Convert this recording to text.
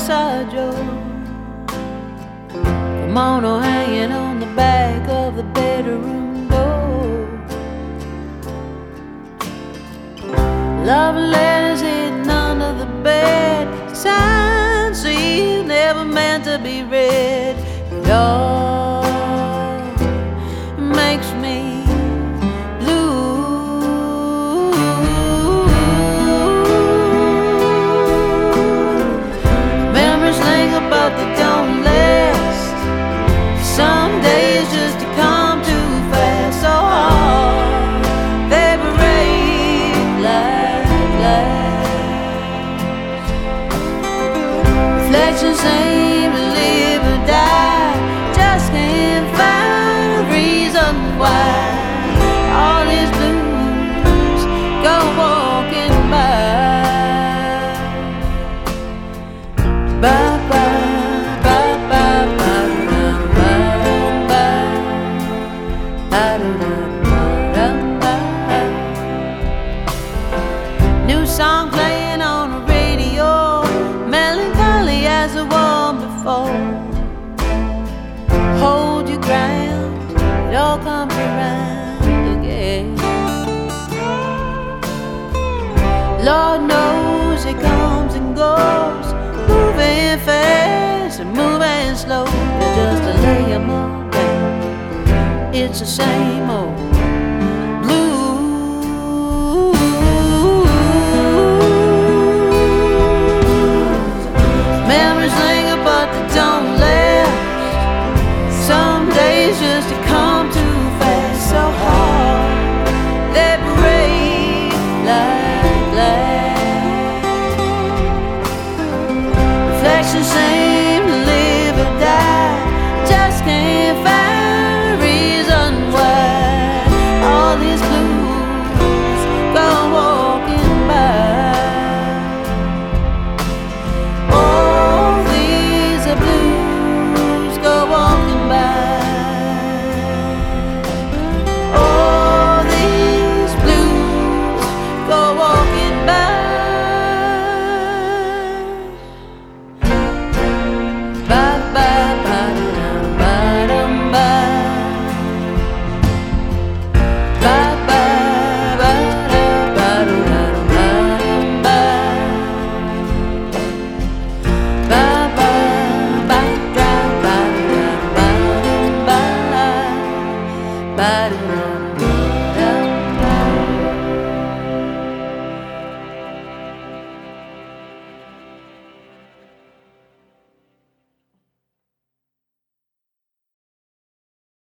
Side Joe. Kimono hanging on the back of the bedroom door. Love letters hidden under the bed, signed, sealed, never meant to be read. It all makes me blue. Memories linger but they don't last. Some days just to come too fast, so hard they break like glass. Reflections seem to live or die, just can't find a reason why all these blues go walking by. Bye bye. New song playing on the radio, melancholy as the one before. Hold your ground, it all comes around again. Lord knows it comes and goes, moving fast and moving slow. Just to lay 'em all down, it's the same old